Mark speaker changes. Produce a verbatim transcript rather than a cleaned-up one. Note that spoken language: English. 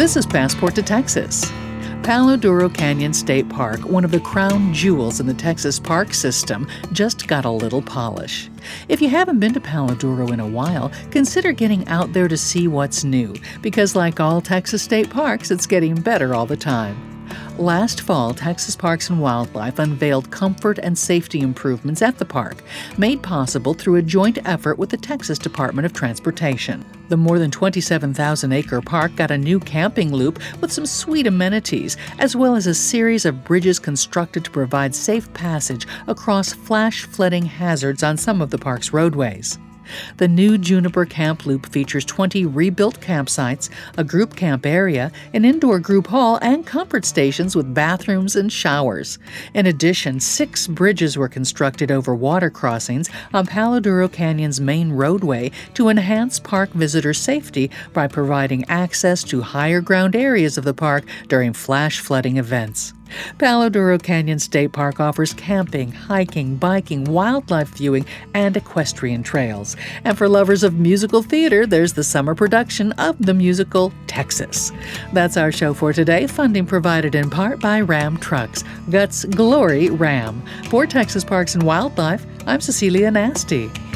Speaker 1: This is Passport to Texas. Palo Duro Canyon State Park, one of the crown jewels in the Texas park system, just got a little polish. If you haven't been to Palo Duro in a while, consider getting out there to see what's new, because like all Texas state parks, it's getting better all the time. Last fall, Texas Parks and Wildlife unveiled comfort and safety improvements at the park, made possible through a joint effort with the Texas Department of Transportation. The more than twenty-seven thousand acre park got a new camping loop with some sweet amenities, as well as a series of bridges constructed to provide safe passage across flash flooding hazards on some of the park's roadways. The new Juniper Camp Loop features twenty rebuilt campsites, a group camp area, an indoor group hall, and comfort stations with bathrooms and showers. In addition, six bridges were constructed over water crossings on Palo Duro Canyon's main roadway to enhance park visitor safety by providing access to higher ground areas of the park during flash flooding events. Palo Duro Canyon State Park offers camping, hiking, biking, wildlife viewing, and equestrian trails. And for lovers of musical theater, there's the summer production of the musical Texas. That's our show for today. Funding provided in part by Ram Trucks. Guts Glory Ram. For Texas Parks and Wildlife, I'm Cecilia Nasty.